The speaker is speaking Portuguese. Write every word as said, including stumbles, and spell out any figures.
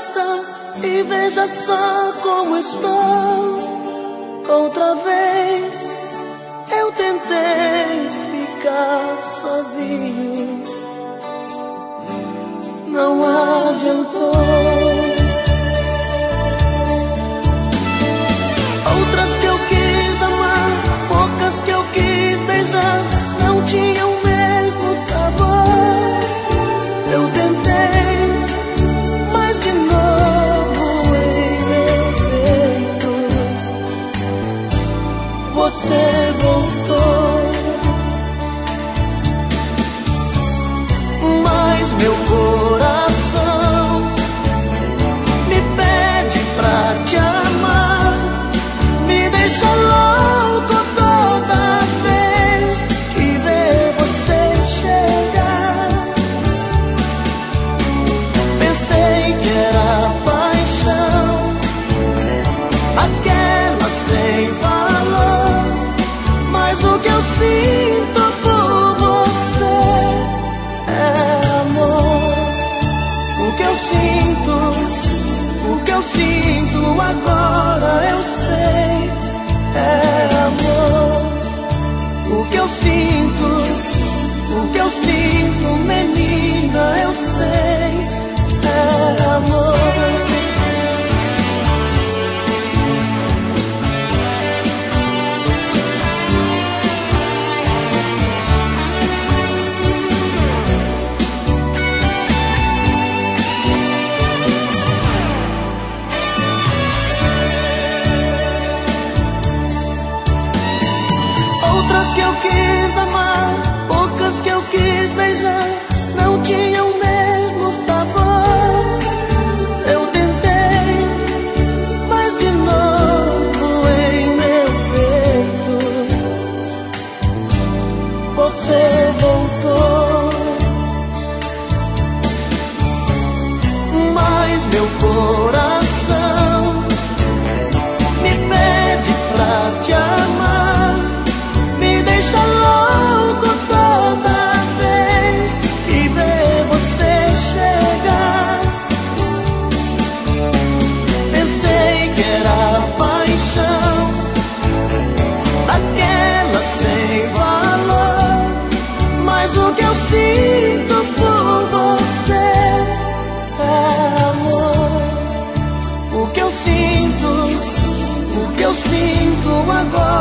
basta e veja só como estou. Outra vez eu tentei ficar sozinho, não adiantou. Outras que eu quis amar, poucas que eu quis beijar, não tinham o mesmo sabor. Eu tentei, mas de novo em meu peito você voltou. Mas meu coração me pede pra te amar, me deixa louco toda vez que vê você chegar. Pensei que era paixão, aquela sem valor, mas o que eu sinto por você é amor. O que eu sinto, o que eu sinto agora eu sei, é amor. O que eu sinto, o que eu sinto, menina, eu sei, é amor. Outras que eu quis amar, poucas que eu quis beijar, não tinham o mesmo sabor. Eu tentei, mas de novo em meu peito você voltou. Mas meu coração me pede pra te amar, me deixa louco toda vez que vê você chegar. Pensei que era paixão, aquela sem valor, mas o que eu sinto por você é amor. O que eu sinto, o que eu sinto agora